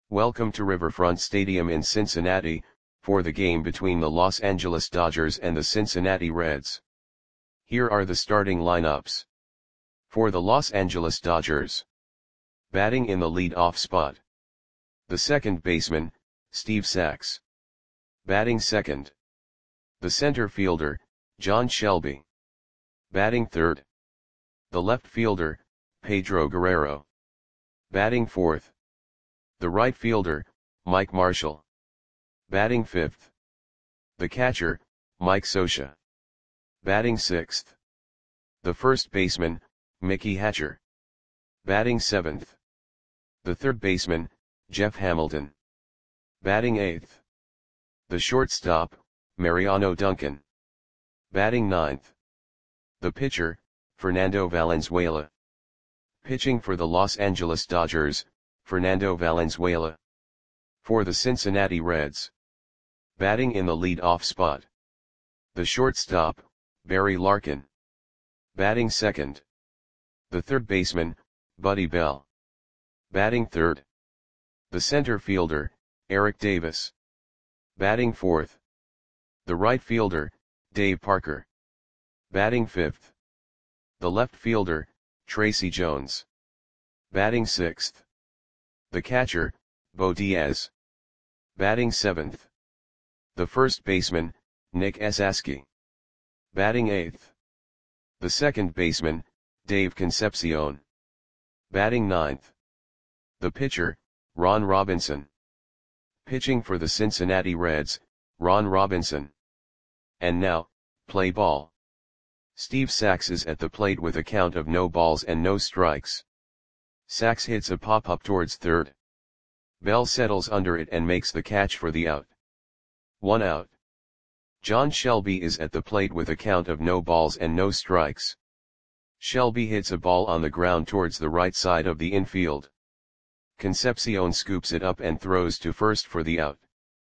Welcome to Riverfront Stadium in Cincinnati, for the game between the Los Angeles Dodgers and the Cincinnati Reds. Here are the starting lineups. For the Los Angeles Dodgers. Batting in the lead-off spot. The second baseman, Steve Sax. Batting second. The center fielder, John Shelby. Batting third. The left fielder, Pedro Guerrero. Batting fourth. The right fielder, Mike Marshall. Batting fifth. The catcher, Mike Scioscia. Batting sixth. The first baseman, Mickey Hatcher. Batting seventh. The third baseman, Jeff Hamilton. Batting eighth. The shortstop, Mariano Duncan. Batting ninth. The pitcher, Fernando Valenzuela. Pitching for the Los Angeles Dodgers, Fernando Valenzuela. For the Cincinnati Reds. Batting in the lead-off spot. The shortstop, Barry Larkin. Batting second. The third baseman, Buddy Bell. Batting third. The center fielder, Eric Davis. Batting fourth. The right fielder, Dave Parker. Batting fifth. The left fielder, Tracy Jones. Batting sixth. The catcher, Bo Diaz. Batting seventh. The first baseman, Nick Esasky. Batting eighth. The second baseman, Dave Concepcion. Batting ninth. The pitcher, Ron Robinson. Pitching for the Cincinnati Reds, Ron Robinson. And now, play ball. Steve Sax is at the plate with a count of no balls and no strikes. Sax hits a pop-up towards third. Bell settles under it and makes the catch for the out. 1 out. John Shelby is at the plate with a count of no balls and no strikes. Shelby hits a ball on the ground towards the right side of the infield. Concepcion scoops it up and throws to first for the out.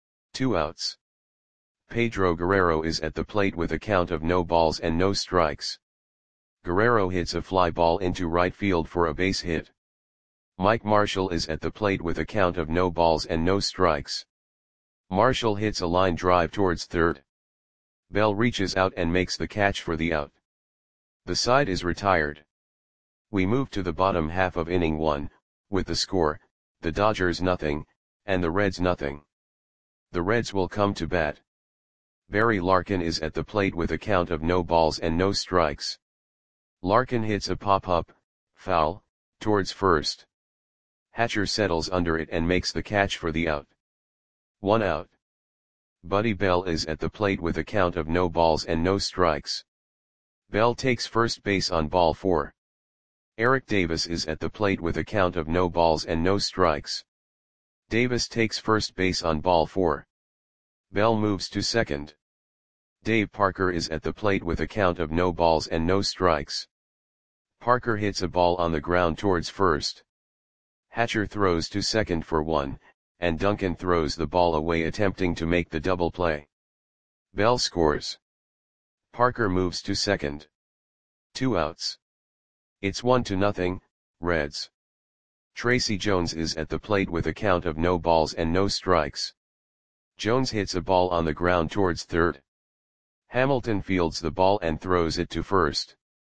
2 outs. Pedro Guerrero is at the plate with a count of no balls and no strikes. Guerrero hits a fly ball into right field for a base hit. Mike Marshall is at the plate with a count of no balls and no strikes. Marshall hits a line drive towards third. Bell reaches out and makes the catch for the out. The side is retired. We move to the bottom half of inning 1, with the score, the Dodgers nothing, and the Reds nothing. The Reds will come to bat. Barry Larkin is at the plate with a count of no balls and no strikes. Larkin hits a pop-up, foul, towards first. Hatcher settles under it and makes the catch for the out. 1 out. Buddy Bell is at the plate with a count of no balls and no strikes. Bell takes first base on ball 4. Eric Davis is at the plate with a count of no balls and no strikes. Davis takes first base on ball 4. Bell moves to second. Dave Parker is at the plate with a count of no balls and no strikes. Parker hits a ball on the ground towards first. Hatcher throws to second for 1, and Duncan throws the ball away attempting to make the double play. Bell scores. Parker moves to second. 2 outs. It's 1-0, Reds. Tracy Jones is at the plate with a count of no balls and no strikes. Jones hits a ball on the ground towards third. Hamilton fields the ball and throws it to first.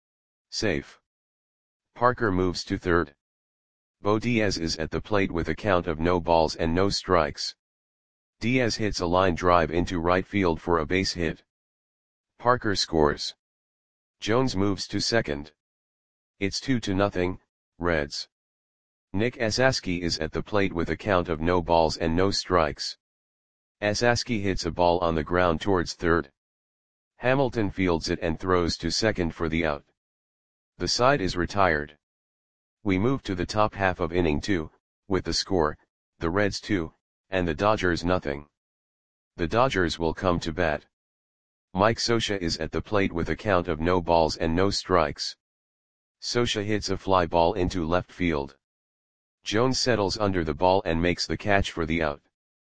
Safe. Parker moves to third. Bo Diaz is at the plate with a count of no balls and no strikes. Diaz hits a line drive into right field for a base hit. Parker scores. Jones moves to second. It's 2-0, Reds. Nick Esasky is at the plate with a count of no balls and no strikes. Esasky hits a ball on the ground towards third. Hamilton fields it and throws to second for the out. The side is retired. We move to the top half of inning 2, with the score, the Reds 2, and the Dodgers nothing. The Dodgers will come to bat. Mike Scioscia is at the plate with a count of no balls and no strikes. Scioscia hits a fly ball into left field. Jones settles under the ball and makes the catch for the out.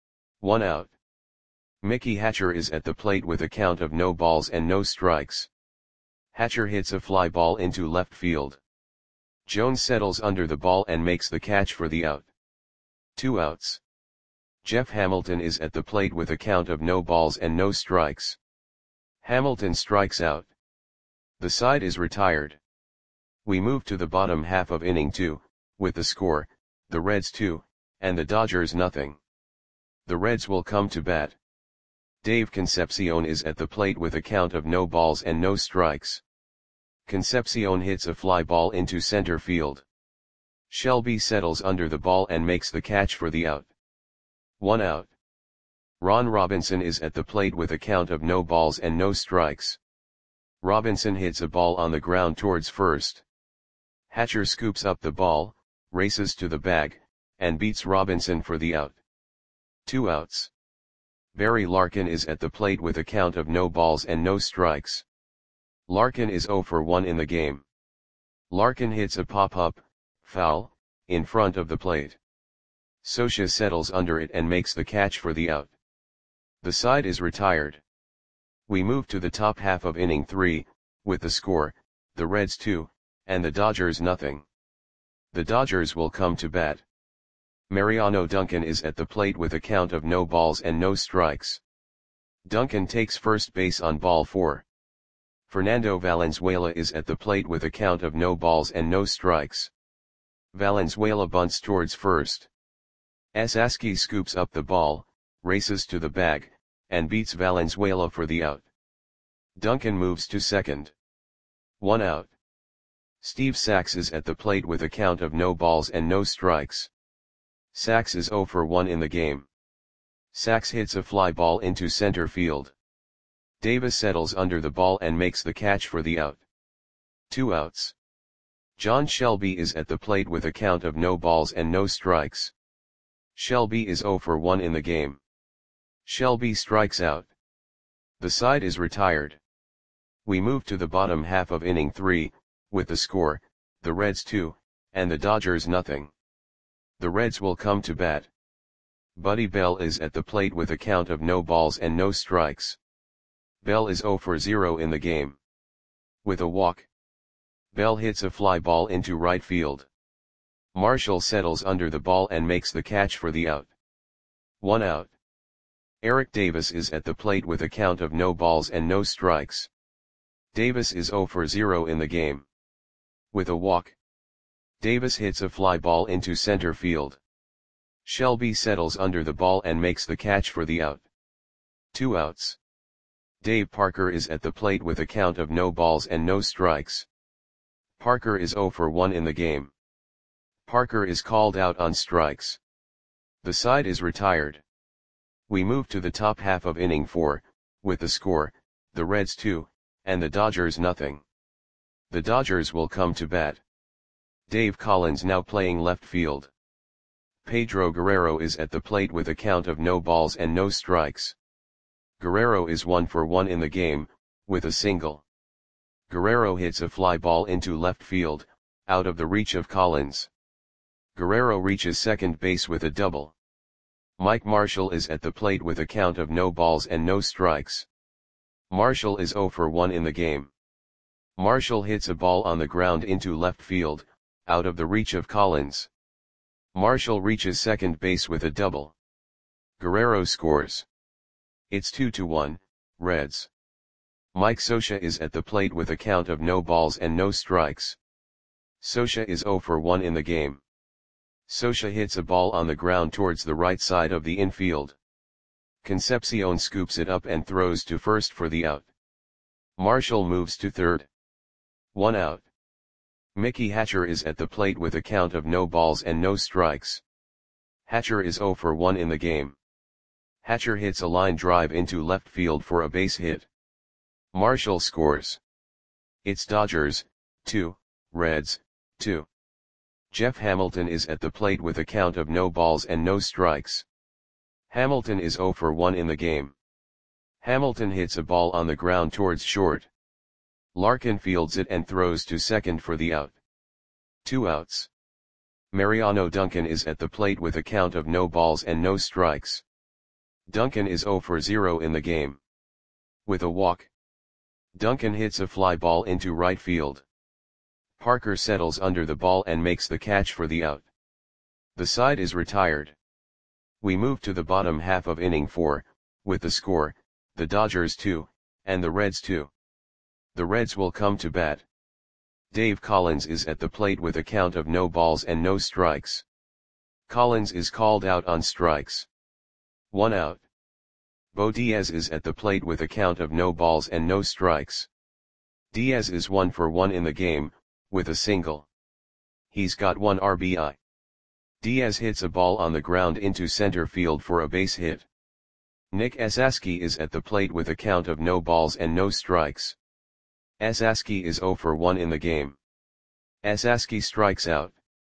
1 out. Mickey Hatcher is at the plate with a count of no balls and no strikes. Hatcher hits a fly ball into left field. Jones settles under the ball and makes the catch for the out. 2 outs. Jeff Hamilton is at the plate with a count of no balls and no strikes. Hamilton strikes out. The side is retired. We move to the bottom half of inning 2, with the score, the Reds 2, and the Dodgers nothing. The Reds will come to bat. Dave Concepcion is at the plate with a count of no balls and no strikes. Concepcion hits a fly ball into center field. Shelby settles under the ball and makes the catch for the out. 1 out. Ron Robinson is at the plate with a count of no balls and no strikes. Robinson hits a ball on the ground towards first. Hatcher scoops up the ball, races to the bag, and beats Robinson for the out. 2 outs. Barry Larkin is at the plate with a count of no balls and no strikes. Larkin is 0 for 1 in the game. Larkin hits a pop-up, foul, in front of the plate. Scioscia settles under it and makes the catch for the out. The side is retired. We move to the top half of inning 3, with the score, the Reds 2, and the Dodgers nothing. The Dodgers will come to bat. Mariano Duncan is at the plate with a count of no balls and no strikes. Duncan takes first base on ball 4. Fernando Valenzuela is at the plate with a count of no balls and no strikes. Valenzuela bunts towards first. Saski scoops up the ball, races to the bag, and beats Valenzuela for the out. Duncan moves to second. 1 out. Steve Sax is at the plate with a count of no balls and no strikes. Sax is 0 for 1 in the game. Sax hits a fly ball into center field. Davis settles under the ball and makes the catch for the out. 2 outs. John Shelby is at the plate with a count of no balls and no strikes. Shelby is 0 for 1 in the game. Shelby strikes out. The side is retired. We move to the bottom half of inning 3, with the score, the Reds 2, and the Dodgers nothing. The Reds will come to bat. Buddy Bell is at the plate with a count of no balls and no strikes. Bell is 0 for 0 in the game. With a walk, Bell hits a fly ball into right field. Marshall settles under the ball and makes the catch for the out. 1 out. Eric Davis is at the plate with a count of no balls and no strikes. Davis is 0 for 0 in the game. With a walk, Davis hits a fly ball into center field. Shelby settles under the ball and makes the catch for the out. 2 outs. Dave Parker is at the plate with a count of no balls and no strikes. Parker is 0 for 1 in the game. Parker is called out on strikes. The side is retired. We move to the top half of inning 4, with the score, the Reds 2, and the Dodgers nothing. The Dodgers will come to bat. Dave Collins now playing left field. Pedro Guerrero is at the plate with a count of no balls and no strikes. Guerrero is 1 for 1 in the game, with a single. Guerrero hits a fly ball into left field, out of the reach of Collins. Guerrero reaches second base with a double. Mike Marshall is at the plate with a count of no balls and no strikes. Marshall is 0 for 1 in the game. Marshall hits a ball on the ground into left field, out of the reach of Collins. Marshall reaches second base with a double. Guerrero scores. It's 2-1, Reds. Mike Scioscia is at the plate with a count of no balls and no strikes. Scioscia is 0 for 1 in the game. Scioscia hits a ball on the ground towards the right side of the infield. Concepcion scoops it up and throws to first for the out. Marshall moves to third. 1 out. Mickey Hatcher is at the plate with a count of no balls and no strikes. Hatcher is 0 for 1 in the game. Hatcher hits a line drive into left field for a base hit. Marshall scores. It's Dodgers, 2, Reds, 2. Jeff Hamilton is at the plate with a count of no balls and no strikes. Hamilton is 0 for 1 in the game. Hamilton hits a ball on the ground towards short. Larkin fields it and throws to second for the out. 2 outs. Mariano Duncan is at the plate with a count of no balls and no strikes. Duncan is 0 for 0 in the game. With a walk, Duncan hits a fly ball into right field. Parker settles under the ball and makes the catch for the out. The side is retired. We move to the bottom half of inning 4, with the score, the Dodgers 2, and the Reds 2. The Reds will come to bat. Dave Collins is at the plate with a count of no balls and no strikes. Collins is called out on strikes. 1 out. Bo Diaz is at the plate with a count of no balls and no strikes. Diaz is 1 for 1 in the game, with a single. He's got 1 RBI. Diaz hits a ball on the ground into center field for a base hit. Nick Esasky is at the plate with a count of no balls and no strikes. Esasky is 0 for 1 in the game. Esasky strikes out.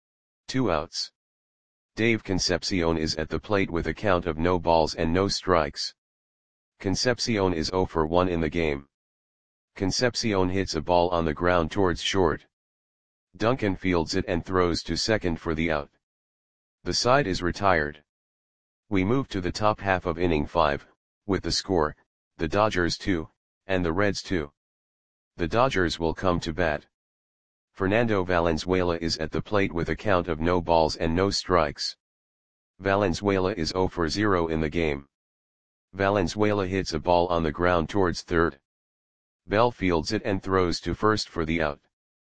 2 outs. Dave Concepcion is at the plate with a count of no balls and no strikes. Concepcion is 0 for 1 in the game. Concepcion hits a ball on the ground towards short. Duncan fields it and throws to second for the out. The side is retired. We move to the top half of inning 5, with the score, the Dodgers 2, and the Reds 2. The Dodgers will come to bat. Fernando Valenzuela is at the plate with a count of no balls and no strikes. Valenzuela is 0 for 0 in the game. Valenzuela hits a ball on the ground towards third. Bell fields it and throws to first for the out.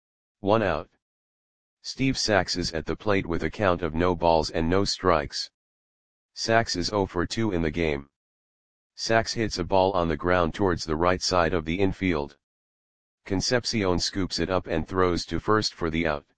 1 out. Steve Sax is at the plate with a count of no balls and no strikes. Sax is 0 for 2 in the game. Sax hits a ball on the ground towards the right side of the infield. Concepcion scoops it up and throws to first for the out.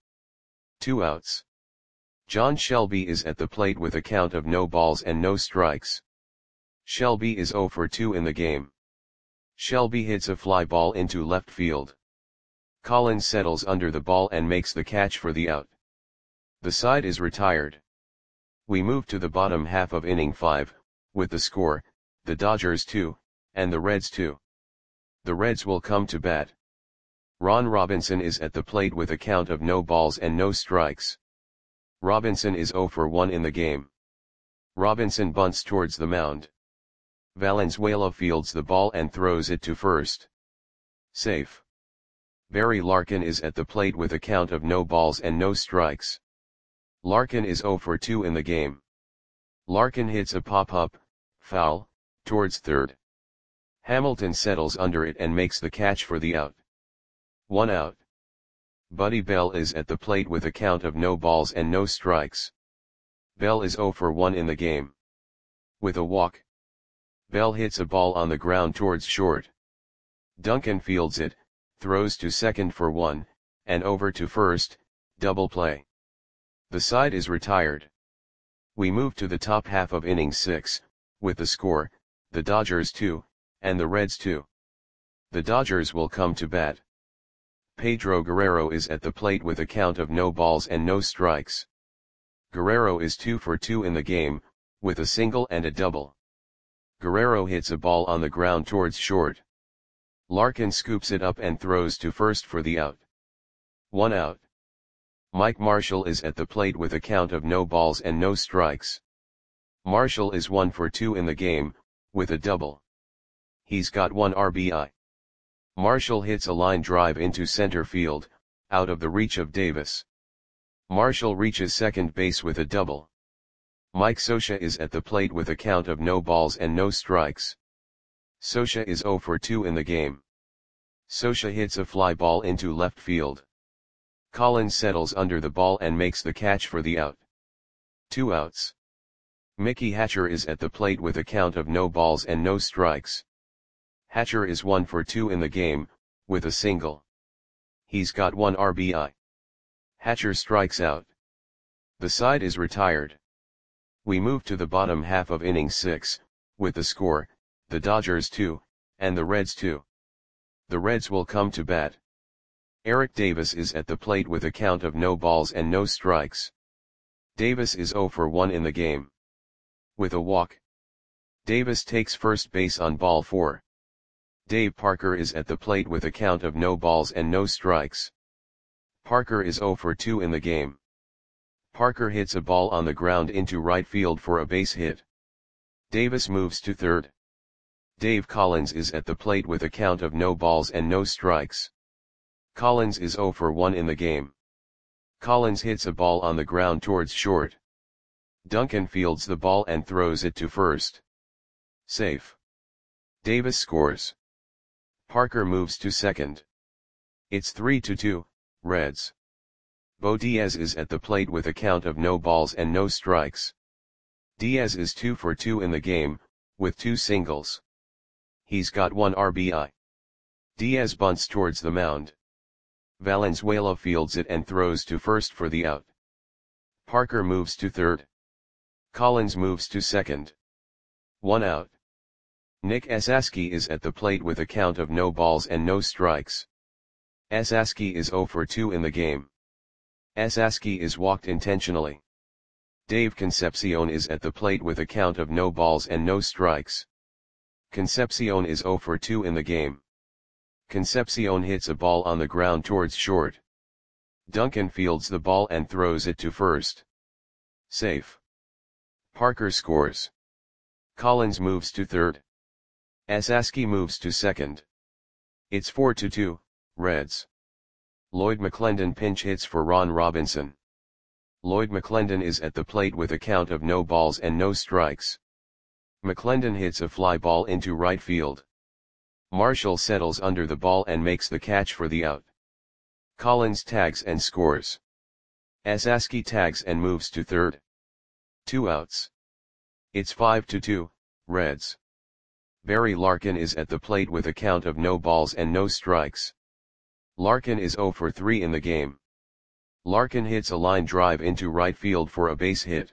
2 outs. John Shelby is at the plate with a count of no balls and no strikes. Shelby is 0 for 2 in the game. Shelby hits a fly ball into left field. Collins settles under the ball and makes the catch for the out. The side is retired. We move to the bottom half of inning 5, with the score, the Dodgers 2, and the Reds 2. The Reds will come to bat. Ron Robinson is at the plate with a count of no balls and no strikes. Robinson is 0 for 1 in the game. Robinson bunts towards the mound. Valenzuela fields the ball and throws it to first. Safe. Barry Larkin is at the plate with a count of no balls and no strikes. Larkin is 0 for 2 in the game. Larkin hits a pop-up, foul, towards third. Hamilton settles under it and makes the catch for the out. 1 out. Buddy Bell is at the plate with a count of no balls and no strikes. Bell is 0 for 1 in the game. With a walk. Bell hits a ball on the ground towards short. Duncan fields it, throws to second for 1, and over to first, double play. The side is retired. We move to the top half of inning 6, with the score, the Dodgers 2, and the Reds 2. The Dodgers will come to bat. Pedro Guerrero is at the plate with a count of no balls and no strikes. Guerrero is 2 for 2 in the game, with a single and a double. Guerrero hits a ball on the ground towards short. Larkin scoops it up and throws to first for the out. 1 out. Mike Marshall is at the plate with a count of no balls and no strikes. Marshall is 1 for 2 in the game, with a double. He's got 1 RBI. Marshall hits a line drive into center field, out of the reach of Davis. Marshall reaches second base with a double. Mike Scioscia is at the plate with a count of no balls and no strikes. Scioscia is 0 for 2 in the game. Scioscia hits a fly ball into left field. Collins settles under the ball and makes the catch for the out. 2 outs. Mickey Hatcher is at the plate with a count of no balls and no strikes. Hatcher is 1 for 2 in the game, with a single. He's got 1 RBI. Hatcher strikes out. The side is retired. We move to the bottom half of inning 6, with the score, the Dodgers 2, and the Reds 2. The Reds will come to bat. Eric Davis is at the plate with a count of no balls and no strikes. Davis is 0 for 1 in the game. With a walk. Davis takes first base on ball 4. Dave Parker is at the plate with a count of no balls and no strikes. Parker is 0 for 2 in the game. Parker hits a ball on the ground into right field for a base hit. Davis moves to third. Dave Collins is at the plate with a count of no balls and no strikes. Collins is 0 for 1 in the game. Collins hits a ball on the ground towards short. Duncan fields the ball and throws it to first. Safe. Davis scores. Parker moves to second. It's 3-2, Reds. Bo Diaz is at the plate with a count of no balls and no strikes. Diaz is 2 for 2 in the game, with 2 singles. He's got 1 RBI. Diaz bunts towards the mound. Valenzuela fields it and throws to first for the out. Parker moves to third. Collins moves to second. 1 out. Nick Esasky is at the plate with a count of no balls and no strikes. Esasky is 0 for 2 in the game. Esasky is walked intentionally. Dave Concepcion is at the plate with a count of no balls and no strikes. Concepcion is 0 for 2 in the game. Concepcion hits a ball on the ground towards short. Duncan fields the ball and throws it to first. Safe. Parker scores. Collins moves to third. Esasky moves to second. It's 4-2, Reds. Lloyd McClendon pinch hits for Ron Robinson. Lloyd McClendon is at the plate with a count of no balls and no strikes. McClendon hits a fly ball into right field. Marshall settles under the ball and makes the catch for the out. Collins tags and scores. Esasky tags and moves to third. 2 outs. It's 5-2, Reds. Barry Larkin is at the plate with a count of no balls and no strikes. Larkin is 0 for 3 in the game. Larkin hits a line drive into right field for a base hit.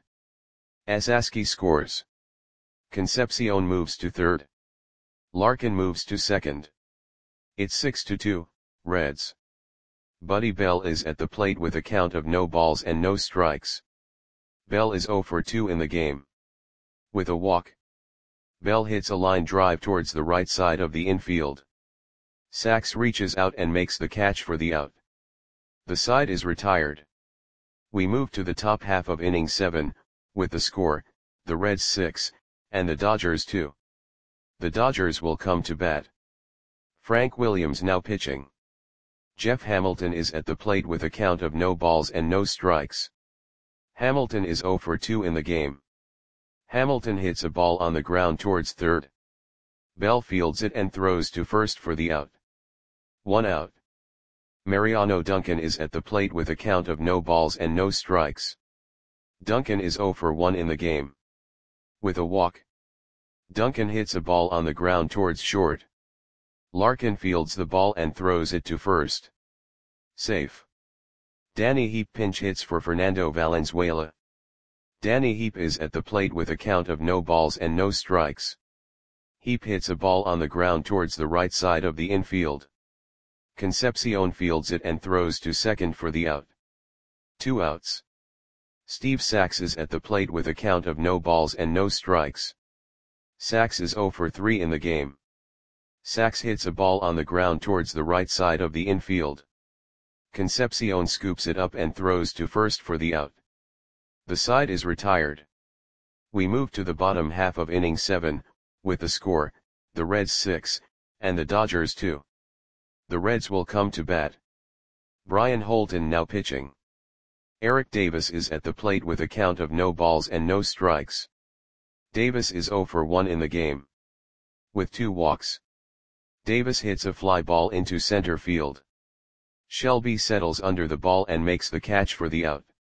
Esasky scores. Concepcion moves to third. Larkin moves to second. It's 6-2, Reds. Buddy Bell is at the plate with a count of no balls and no strikes. Bell is 0 for 2 in the game. With a walk, Bell hits a line drive towards the right side of the infield. Sachs reaches out and makes the catch for the out. The side is retired. We move to the top half of inning 7, with the score, the Reds 6, and the Dodgers 2. The Dodgers will come to bat. Frank Williams now pitching. Jeff Hamilton is at the plate with a count of no balls and no strikes. Hamilton is 0 for 2 in the game. Hamilton hits a ball on the ground towards third. Bell fields it and throws to first for the out. 1 out. Mariano Duncan is at the plate with a count of no balls and no strikes. Duncan is 0 for 1 in the game. With a walk, Duncan hits a ball on the ground towards short. Larkin fields the ball and throws it to first. Safe. Danny Heap pinch hits for Fernando Valenzuela. Danny Heap is at the plate with a count of no balls and no strikes. Heap hits a ball on the ground towards the right side of the infield. Concepcion fields it and throws to second for the out. 2 outs. Steve Sachs is at the plate with a count of no balls and no strikes. Sachs is 0 for 3 in the game. Sachs hits a ball on the ground towards the right side of the infield. Concepcion scoops it up and throws to first for the out. The side is retired. We move to the bottom half of inning 7, with the score, the Reds 6, and the Dodgers 2. The Reds will come to bat. Brian Holton now pitching. Eric Davis is at the plate with a count of no balls and no strikes. Davis is 0 for 1 in the game. With 2 walks. Davis hits a fly ball into center field. Shelby settles under the ball and makes the catch for the out.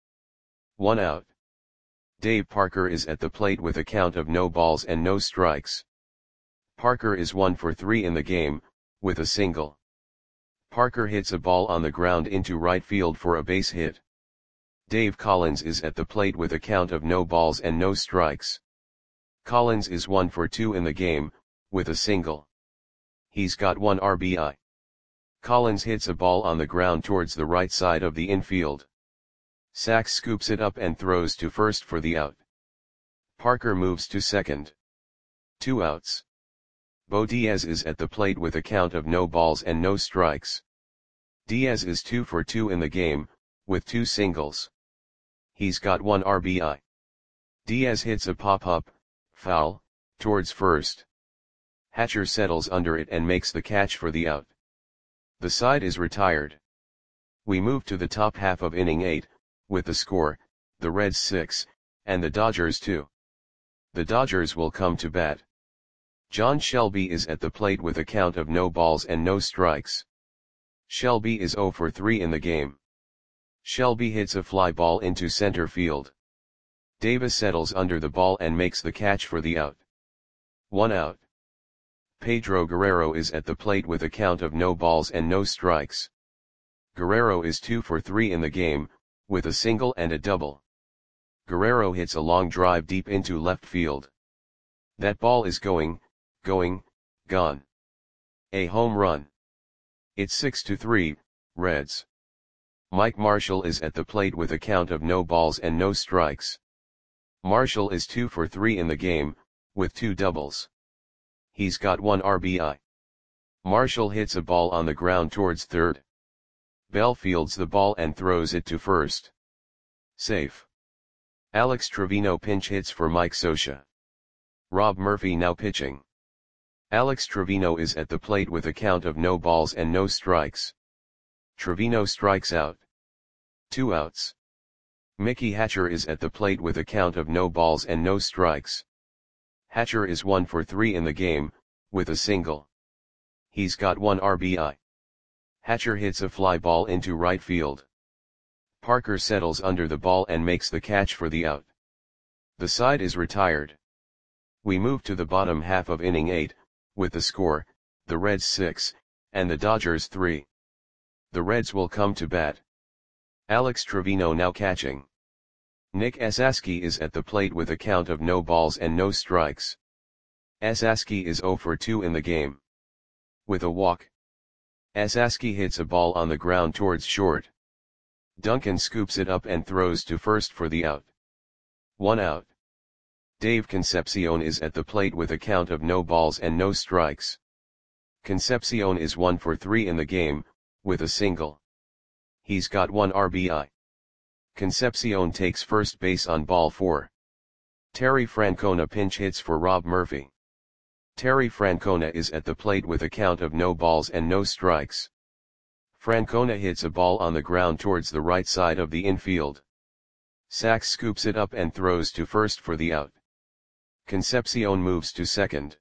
1 out. Dave Parker is at the plate with a count of no balls and no strikes. Parker is 1 for 3 in the game, with a single. Parker hits a ball on the ground into right field for a base hit. Dave Collins is at the plate with a count of no balls and no strikes. Collins is 1 for 2 in the game, with a single. He's got 1 RBI. Collins hits a ball on the ground towards the right side of the infield. Sachs scoops it up and throws to first for the out. Parker moves to second. 2 outs. Bo Diaz is at the plate with a count of no balls and no strikes. Diaz is 2 for 2 in the game, with 2 singles. He's got 1 RBI. Diaz hits a pop-up, foul, towards first. Hatcher settles under it and makes the catch for the out. The side is retired. We move to the top half of inning 8, with the score, the Reds 6, and the Dodgers 2. The Dodgers will come to bat. John Shelby is at the plate with a count of no balls and no strikes. Shelby is 0 for 3 in the game. Shelby hits a fly ball into center field. Davis settles under the ball and makes the catch for the out. 1 out. Pedro Guerrero is at the plate with a count of no balls and no strikes. Guerrero is 2 for 3 in the game, with a single and a double. Guerrero hits a long drive deep into left field. That ball is gone. A home run. It's 6-3, Reds. Mike Marshall is at the plate with a count of no balls and no strikes. Marshall is 2 for 3 in the game, with 2 doubles. He's got 1 RBI. Marshall hits a ball on the ground towards third. Bell fields the ball and throws it to first. Safe. Alex Trevino pinch hits for Mike Scioscia. Rob Murphy now pitching. Alex Trevino is at the plate with a count of no balls and no strikes. Trevino strikes out. 2 outs. Mickey Hatcher is at the plate with a count of no balls and no strikes. Hatcher is 1 for 3 in the game, with a single. He's got 1 RBI. Hatcher hits a fly ball into right field. Parker settles under the ball and makes the catch for the out. The side is retired. We move to the bottom half of inning 8, with the score, the Reds 6, and the Dodgers 3. The Reds will come to bat. Alex Trevino now catching. Nick Esasky is at the plate with a count of no balls and no strikes. Esasky is 0 for 2 in the game. With a walk. Esasky hits a ball on the ground towards short. Duncan scoops it up and throws to first for the out. 1 out. Dave Concepcion is at the plate with a count of no balls and no strikes. Concepcion is 1 for 3 in the game, with a single. He's got 1 RBI. Concepcion takes first base on ball 4. Terry Francona pinch hits for Rob Murphy. Terry Francona is at the plate with a count of no balls and no strikes. Francona hits a ball on the ground towards the right side of the infield. Sachs scoops it up and throws to first for the out. Concepcion moves to second.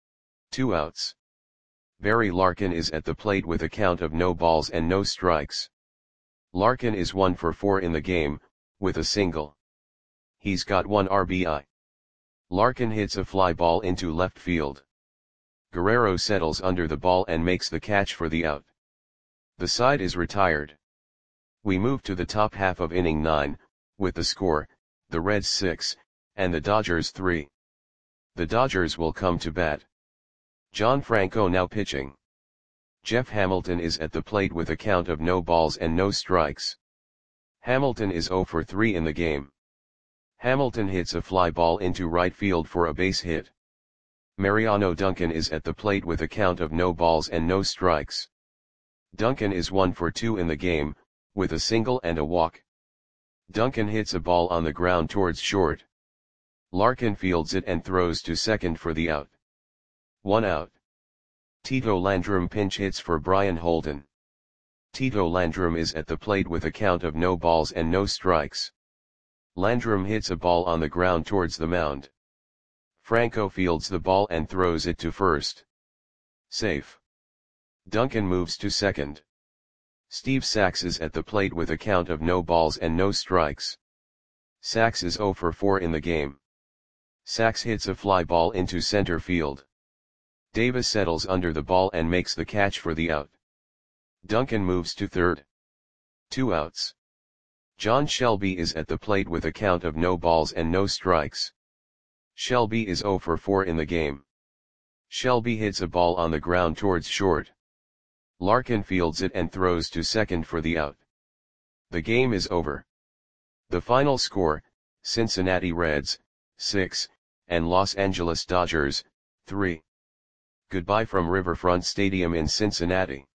2 outs. Barry Larkin is at the plate with a count of no balls and no strikes. Larkin is 1 for 4 in the game, with a single. He's got 1 RBI. Larkin hits a fly ball into left field. Guerrero settles under the ball and makes the catch for the out. The side is retired. We move to the top half of inning 9, with the score, the Reds 6, and the Dodgers 3. The Dodgers will come to bat. John Franco now pitching. Jeff Hamilton is at the plate with a count of no balls and no strikes. Hamilton is 0 for 3 in the game. Hamilton hits a fly ball into right field for a base hit. Mariano Duncan is at the plate with a count of no balls and no strikes. Duncan is 1 for 2 in the game, with a single and a walk. Duncan hits a ball on the ground towards short. Larkin fields it and throws to second for the out. 1 out. Tito Landrum pinch hits for Brian Holden. Tito Landrum is at the plate with a count of no balls and no strikes. Landrum hits a ball on the ground towards the mound. Franco fields the ball and throws it to first. Safe. Duncan moves to second. Steve Sachs is at the plate with a count of no balls and no strikes. Sachs is 0 for 4 in the game. Sachs hits a fly ball into center field. Davis settles under the ball and makes the catch for the out. Duncan moves to third. 2 outs. John Shelby is at the plate with a count of no balls and no strikes. Shelby is 0 for 4 in the game. Shelby hits a ball on the ground towards short. Larkin fields it and throws to second for the out. The game is over. The final score, Cincinnati Reds, 6, and Los Angeles Dodgers, 3. Goodbye from Riverfront Stadium in Cincinnati.